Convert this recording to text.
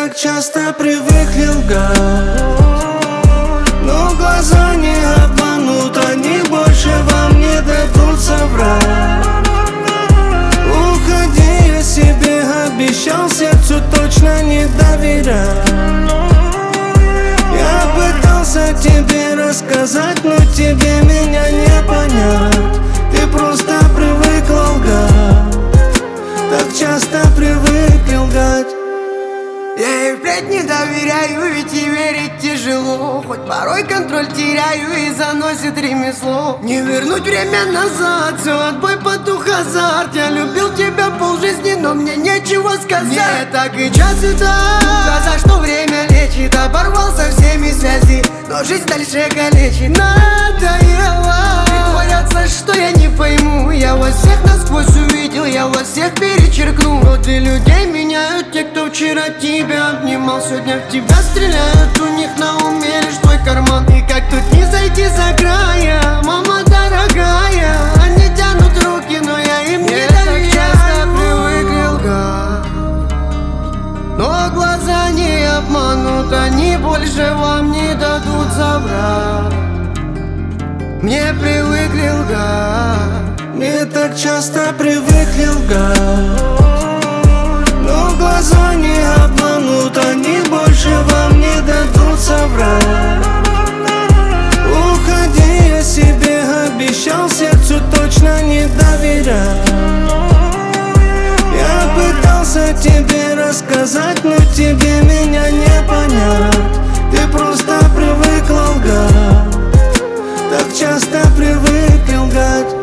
так часто привыкли лгать, но глаза не обманут, они больше вам не дадут соврать. Уходи, я себе обещал, сердцу точно не доверять. Я пытался тебе рассказать, но тебе меня не понять. Ты просто привыкла лгать, так часто привыкли лгать. Я и впредь не доверяю, ведь и верить тяжело. Хоть порой контроль теряю и заносит ремесло. Не вернуть время назад, все отбой, потух, азарт. Я любил тебя полжизни, но мне нечего сказать. Мне так и час и так, за что время лечит. Оборвал со всеми связи, но жизнь дальше калечит. Надоело притворяться, что я не пойму. Я вас всех насквозь увидел, я вас всех перечеркну. Роды людей меняют те, кто вчера тебя обнимал. Сегодня в тебя стреляют, у них на уме лишь твой карман. И как тут не зайти за края, мама дорогая. Они тянут руки, но я им не доверяю. Часто привыкли лгать, но глаза не обманут, они больше вам не дадут соврать. Мне привыкли лгать, мне так часто привыкли лгать, но глаза не обманут, они больше вам не дадут соврать. Уходи, я себе обещал, сердцу точно не доверять. Я пытался тебе рассказать, но тебе меня не понять. Ты просто привыкла лгать, так часто привыкли лгать.